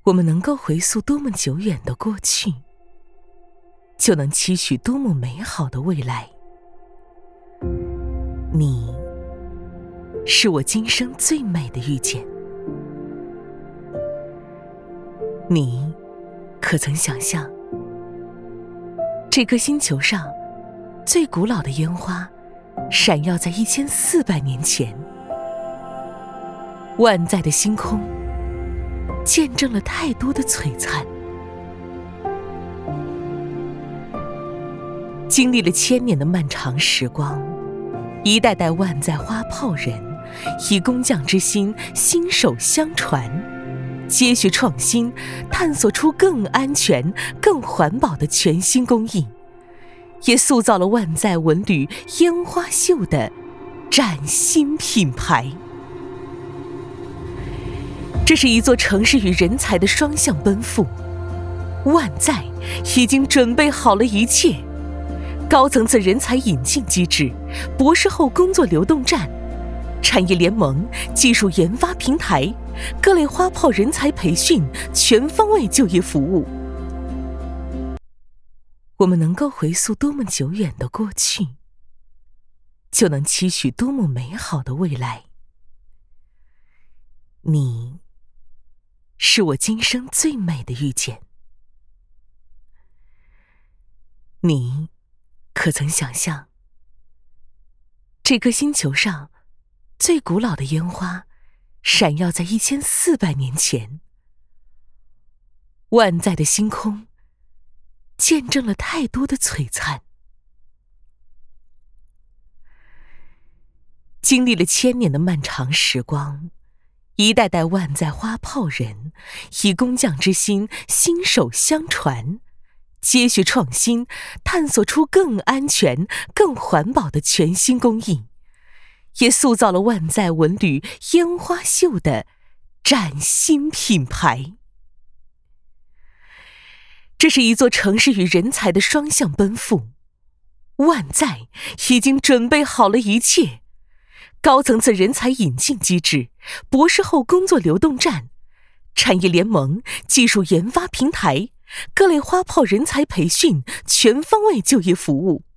我们能够回溯多么久远的过去，就能期许多么美好的未来。你是我今生最美的遇见。你可曾想象，这颗星球上最古老的烟花闪耀在1400年前，万载的星空见证了太多的璀璨，经历了1000年的漫长时光，一代代万载花炮人以工匠之心心手相传，接续创新，探索出更安全更环保的全新工艺，也塑造了万载文旅烟花秀的崭新品牌。这是一座城市与人才的双向奔赴，万载已经准备好了一切，高层次人才引进机制、博士后工作流动站、产业联盟、技术研发平台、各类花炮人才培训、全方位就业服务。我们能够回溯多么久远的过去，就能期许多么美好的未来。你是我今生最美的遇见。你可曾想象，这颗星球上最古老的烟花闪耀在1400年前，万载的星空见证了太多的璀璨，经历了1000年的漫长时光，一代代万载花炮人以工匠之心心手相传，接续创新，探索出更安全更环保的全新工艺，也塑造了万载文旅烟花秀的崭新品牌。这是一座城市与人才的双向奔赴，万载已经准备好了一切，高层次人才引进机制、博士后工作流动站、产业联盟、技术研发平台、各类花炮人才培训、全方位就业服务。